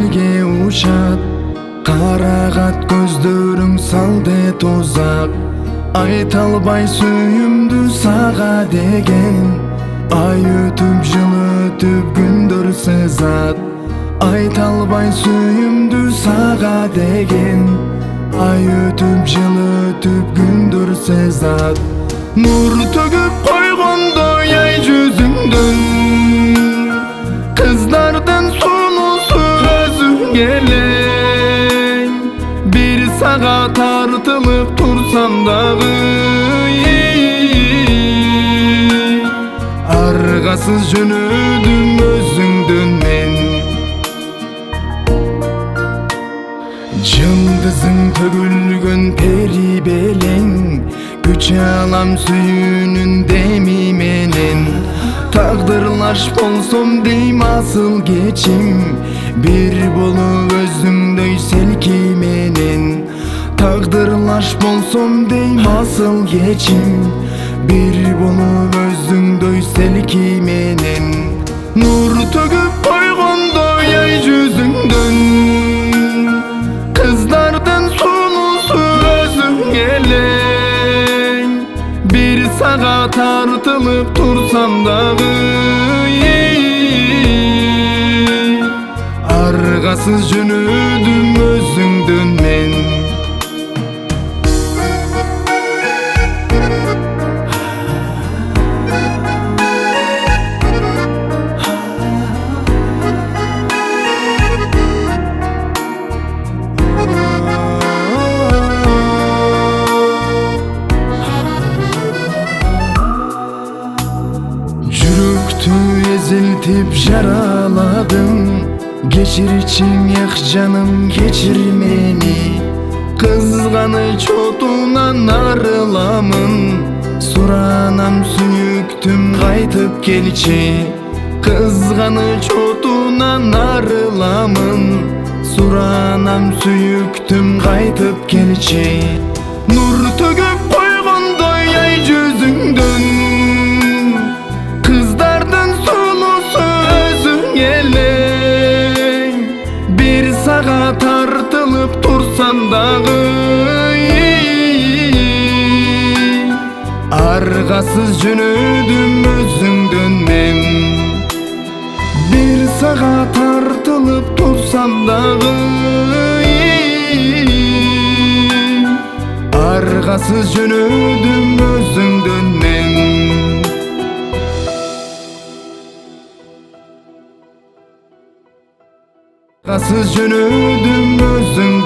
элге ушат, карагат көздөрүң салды тозак. Айта албай сүйүмдү сага деген, ай өтүп жыл өтүп күндөр сызат. Айта албай сүйүмдү сага деген, ай өтүп жыл өтүп күндөр сызат. Нур төгүп койгондой ай жүзүңдөн, кыздардын сунусу өзүң элең. Бир сага тартылып турсам дагы, аргасыз жөнөдүм өзүңдөн мен. Жылдызың төгүлгөн пери белең, күч алам сүйүүнүн деми менен. Тагдырлаш болсом дейм асыл кечим, бир болуп өзүңдөй селки менен. Тагдырлаш болсом дейм асыл кечим, бир болуп өзүңдөй селки менен. Нур төгүп койгондой ай жүзүңдөн, кыздардын сунусу өзүң элең. Бир сага тартылып турсам дагы, аргасыз жөнөдүм өзүңдөн мен. Жүрөктү эзилтип жараладым, кечирчим эх жаным кечир мени. Кызганыч отунан арыламын, суранам сүйүктүм кайтып келчи. Кызганыч отунан арыламын, суранам сүйүктүм кайтып келчи. Нур төгүп койгондой ай жүзүңдөн, кыздардын сунусу өзүң элең. Бир сага тартылып турсам дагы, аргасыз жөнөдүм өзүңдөн мен. Бир сага тартылып турсам дагы, аргасыз жөнөдүм өзүңдөн мен. Аргасыз жөнөдүм өзүңдөн